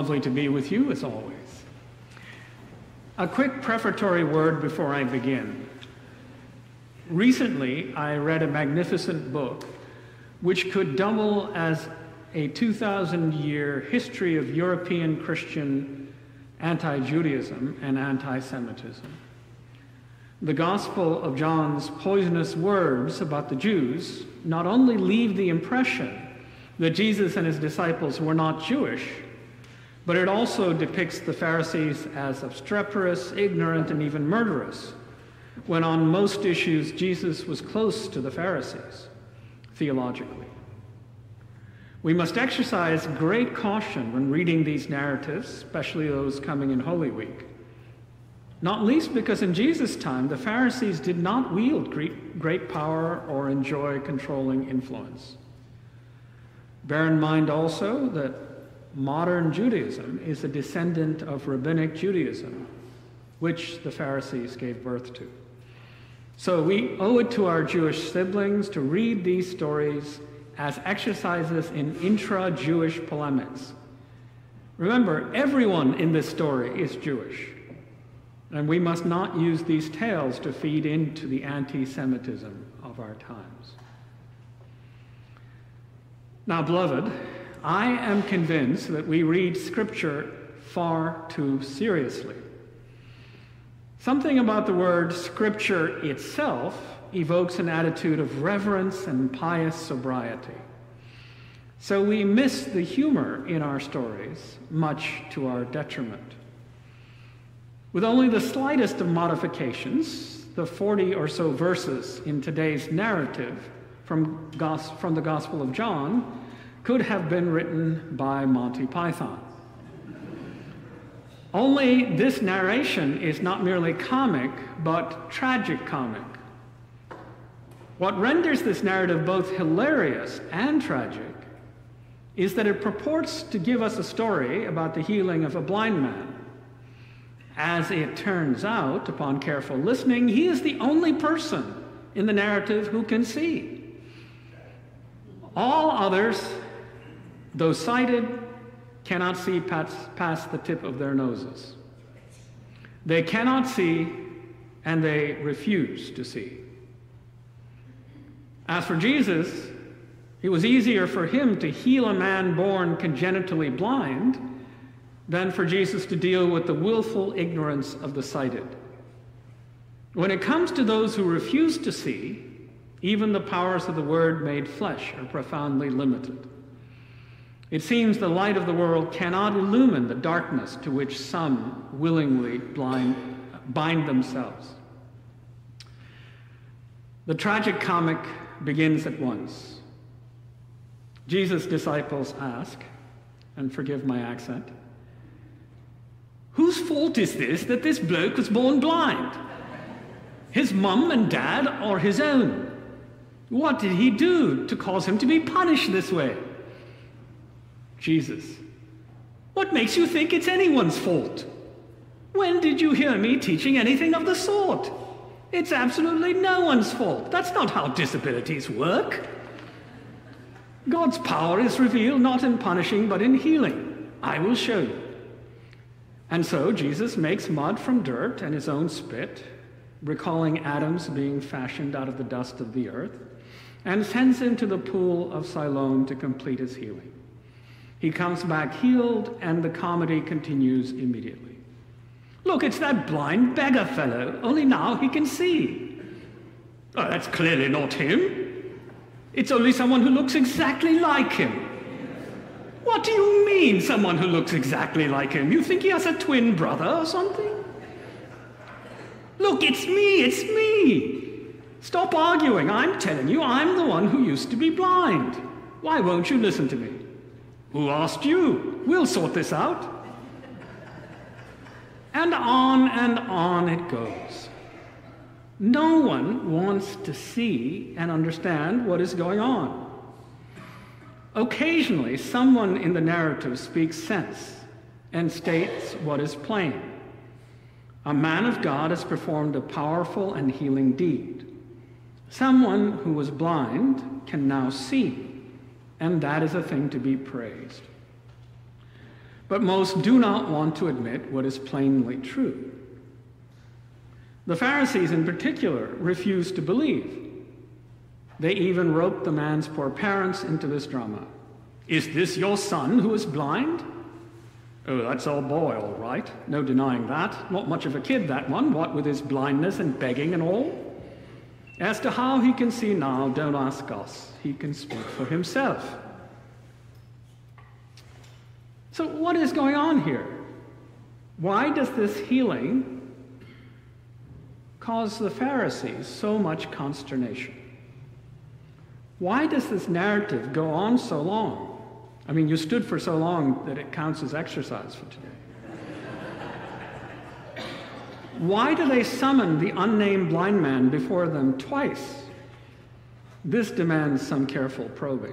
lovely to be with you as always. A quick prefatory word before I begin. Recently, I read a magnificent book which could double as a 2,000-year history of European Christian anti-Judaism and anti-Semitism. The Gospel of John's poisonous words about the Jews not only leave the impression that Jesus and his disciples were not Jewish, but it also depicts the Pharisees as obstreperous, ignorant, and even murderous, when on most issues Jesus was close to the Pharisees, theologically. We must exercise great caution when reading these narratives, especially those coming in Holy Week. Not least because in Jesus' time, the Pharisees did not wield great power or enjoy controlling influence. Bear in mind also that modern Judaism is a descendant of Rabbinic Judaism, which the Pharisees gave birth to. So we owe it to our Jewish siblings to read these stories as exercises in intra-Jewish polemics. Remember, everyone in this story is Jewish, and we must not use these tales to feed into the anti-Semitism of our times. Now, beloved, I am convinced that we read Scripture far too seriously. Something about the word Scripture itself evokes an attitude of reverence and pious sobriety. So we miss the humor in our stories, much to our detriment. With only the slightest of modifications, the 40 or so verses in today's narrative from the Gospel of John could have been written by Monty Python. Only this narration is not merely comic, but tragic comic. What renders this narrative both hilarious and tragic is that it purports to give us a story about the healing of a blind man. As it turns out, upon careful listening, he is the only person in the narrative who can see. All others, though sighted, cannot see past the tip of their noses. They cannot see, and they refuse to see. As for Jesus, it was easier for him to heal a man born congenitally blind than for Jesus to deal with the willful ignorance of the sighted. When it comes to those who refuse to see, even the powers of the Word made flesh are profoundly limited. It seems the light of the world cannot illumine the darkness to which some willingly bind themselves. The tragic comic begins at once. Jesus' disciples ask, and forgive my accent, "Whose fault is this that this bloke was born blind? His mum and dad or his own? What did he do to cause him to be punished this way?" Jesus: "What makes you think it's anyone's fault? When did you hear me teaching anything of the sort? It's absolutely no one's fault. That's not how disabilities work. God's power is revealed not in punishing, but in healing. I will show you." And so Jesus makes mud from dirt and his own spit, recalling Adam's being fashioned out of the dust of the earth, and sends him to the pool of Siloam to complete his healing. He comes back healed, and the comedy continues immediately. "Look, it's that blind beggar fellow, only now he can see." "Oh, that's clearly not him. It's only someone who looks exactly like him." "What do you mean, someone who looks exactly like him? You think he has a twin brother or something?" "Look, it's me. Stop arguing. I'm telling you, I'm the one who used to be blind. Why won't you listen to me?" "Who asked you? We'll sort this out." And on it goes. No one wants to see and understand what is going on. Occasionally, someone in the narrative speaks sense and states what is plain. A man of God has performed a powerful and healing deed. Someone who was blind can now see, and that is a thing to be praised. but most do not want to admit what is plainly true. The Pharisees in particular refused to believe. They even roped the man's poor parents into this drama. "Is this your son who is blind?" "Oh, that's our boy, all right. No denying that. Not much of a kid, that one, what with his blindness and begging and all. As to how he can see now, don't ask us. He can speak for himself." So what is going on here? Why does this healing cause the Pharisees so much consternation? Why does this narrative go on so long? I mean, you stood for so long that it counts as exercise for today. Why do they summon the unnamed blind man before them twice? This demands some careful probing.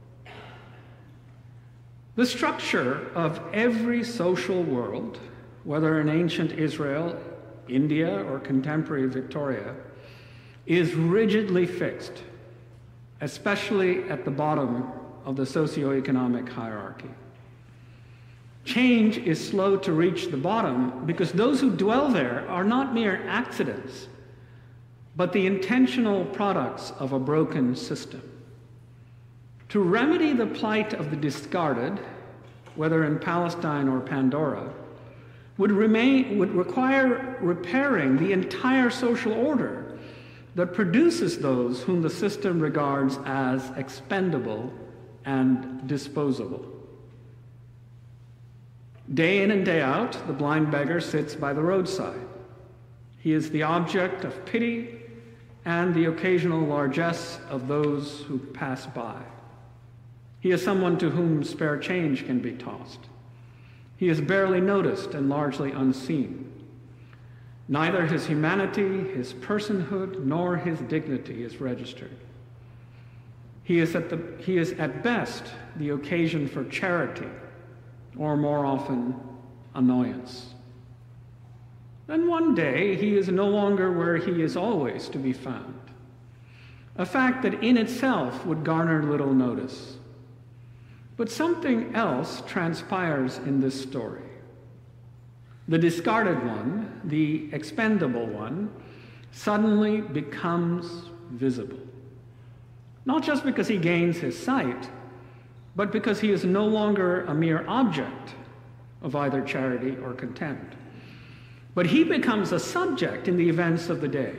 The structure of every social world, whether in ancient Israel, India, or contemporary Victoria, is rigidly fixed, especially at the bottom of the socioeconomic hierarchy. Change is slow to reach the bottom because those who dwell there are not mere accidents, but the intentional products of a broken system. To remedy the plight of the discarded, whether in Palestine or Pandora, would require repairing the entire social order that produces those whom the system regards as expendable and disposable. Day in and day out, the blind beggar sits by the roadside. He is the object of pity and the occasional largesse of those who pass by. He is someone to whom spare change can be tossed. He is barely noticed and largely unseen. Neither his humanity, his personhood, nor his dignity is registered. He is at best the occasion for charity, or more often, annoyance. Then one day, he is no longer where he is always to be found, a fact that in itself would garner little notice. But something else transpires in this story. The discarded one, the expendable one, suddenly becomes visible. Not just because he gains his sight, but because he is no longer a mere object of either charity or contempt. But he becomes a subject in the events of the day.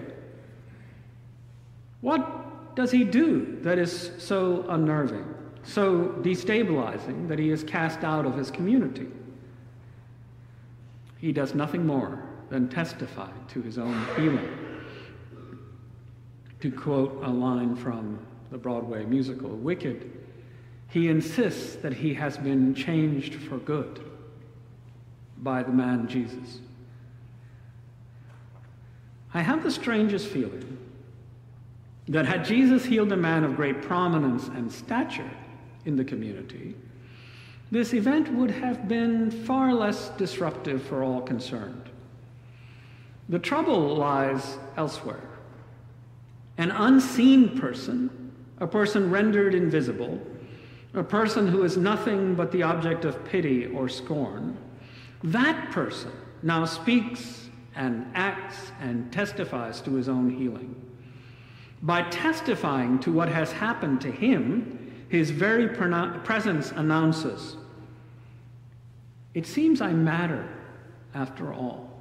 What does he do that is so unnerving, so destabilizing that he is cast out of his community? He does nothing more than testify to his own healing. To quote a line from the Broadway musical Wicked, he insists that he has been changed for good by the man Jesus. I have the strangest feeling that had Jesus healed a man of great prominence and stature in the community, this event would have been far less disruptive for all concerned. The trouble lies elsewhere. An unseen person, a person rendered invisible, a person who is nothing but the object of pity or scorn, that person now speaks and acts and testifies to his own healing. By testifying to what has happened to him, his very presence announces, "It seems I matter after all."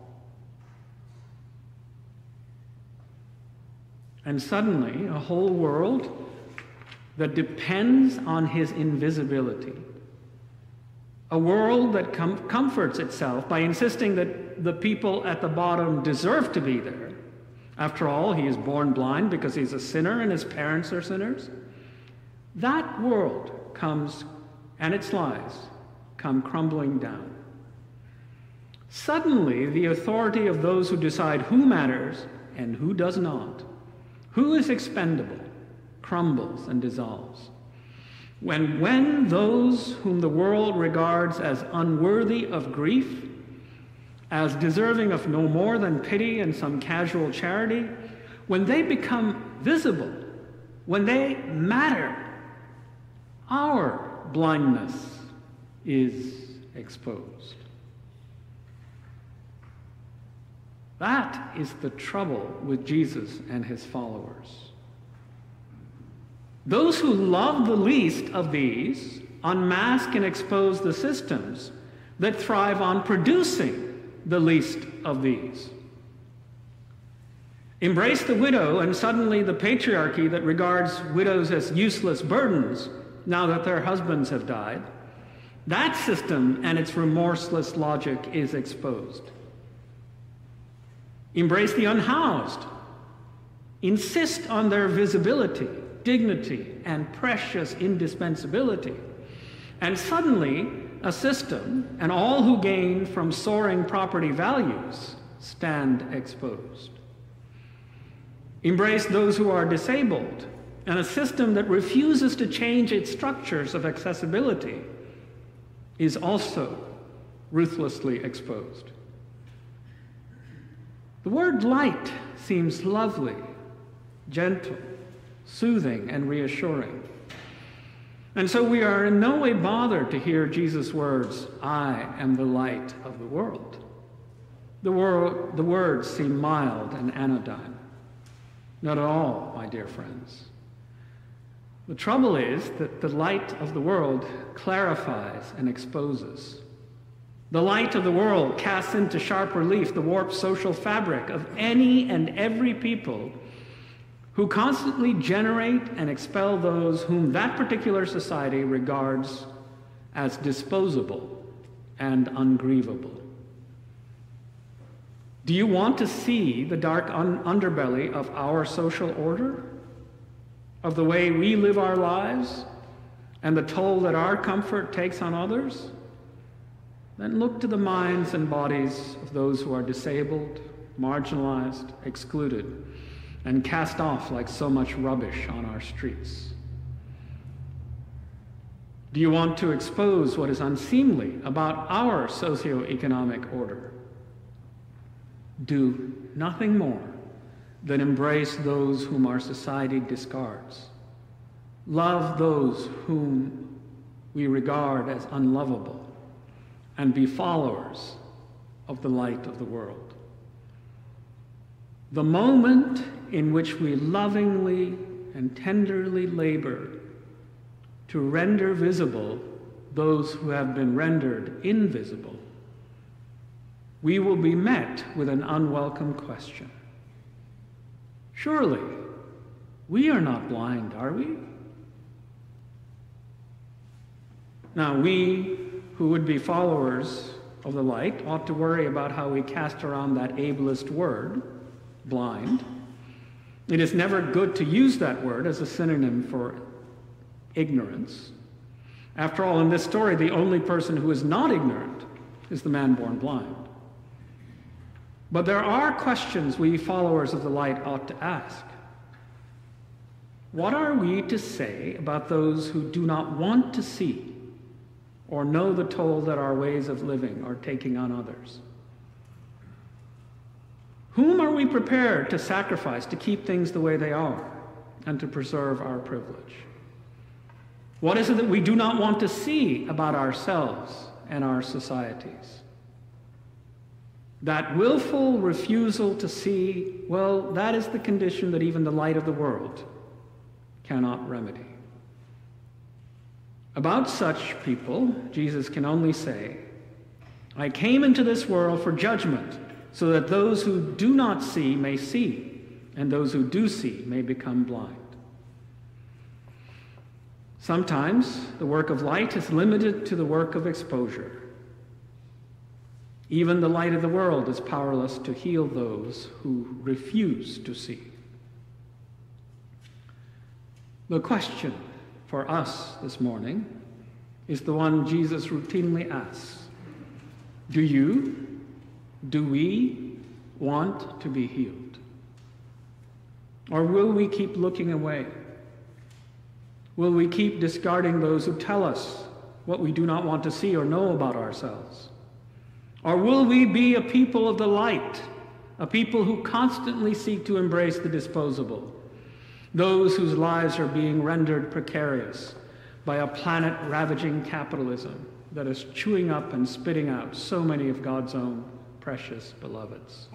And suddenly, a whole world that depends on his invisibility, a world that comforts itself by insisting that the people at the bottom deserve to be there. After all, he is born blind because he's a sinner and his parents are sinners. That world comes, and its lies come crumbling down. Suddenly, the authority of those who decide who matters and who does not, who is expendable, crumbles and dissolves. When those whom the world regards as unworthy of grief, as deserving of no more than pity and some casual charity, when they become visible, when they matter, our blindness is exposed. That is the trouble with Jesus and his followers. Those who love the least of these unmask and expose the systems that thrive on producing the least of these. Embrace the widow, and suddenly the patriarchy that regards widows as useless burdens now that their husbands have died, that system and its remorseless logic is exposed. Embrace the unhoused. Insist on their visibility, dignity, and precious indispensability. And suddenly, a system and all who gain from soaring property values stand exposed. Embrace those who are disabled, and a system that refuses to change its structures of accessibility is also ruthlessly exposed. The word light seems lovely, gentle, soothing, and reassuring. And so we are in no way bothered to hear Jesus' words, "I am the light of the world." The words seem mild and anodyne. Not at all, my dear friends. The trouble is that the light of the world clarifies and exposes. The light of the world casts into sharp relief the warped social fabric of any and every people who constantly generate and expel those whom that particular society regards as disposable and ungrievable. Do you want to see the dark underbelly of our social order, of the way we live our lives, and the toll that our comfort takes on others? Then look to the minds and bodies of those who are disabled, marginalized, excluded, and cast off like so much rubbish on our streets. Do you want to expose what is unseemly about our socioeconomic order? Do nothing more than embrace those whom our society discards. Love those whom we regard as unlovable, and be followers of the light of the world. The moment in which we lovingly and tenderly labor to render visible those who have been rendered invisible, we will be met with an unwelcome question. Surely, we are not blind, are we? Now, we who would be followers of the light ought to worry about how we cast around that ableist word, blind. It is never good to use that word as a synonym for ignorance. After all, in this story, the only person who is not ignorant is the man born blind. But there are questions we followers of the light ought to ask. What are we to say about those who do not want to see or know the toll that our ways of living are taking on others? Whom are we prepared to sacrifice to keep things the way they are and to preserve our privilege? What is it that we do not want to see about ourselves and our societies? That willful refusal to see, well, that is the condition that even the light of the world cannot remedy. About such people, Jesus can only say, "I came into this world for judgment, so that those who do not see may see, and those who do see may become blind." Sometimes the work of light is limited to the work of exposure. Even the light of the world is powerless to heal those who refuse to see. The question for us this morning is the one Jesus routinely asks. Do we want to be healed? Or will we keep looking away? Will we keep discarding those who tell us what we do not want to see or know about ourselves? Or will we be a people of the light, a people who constantly seek to embrace the disposable, those whose lives are being rendered precarious by a planet-ravaging capitalism that is chewing up and spitting out so many of God's own precious beloveds.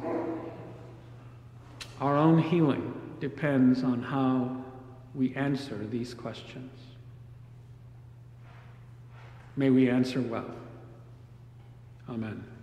Our own healing depends on how we answer these questions. May we answer well. Amen.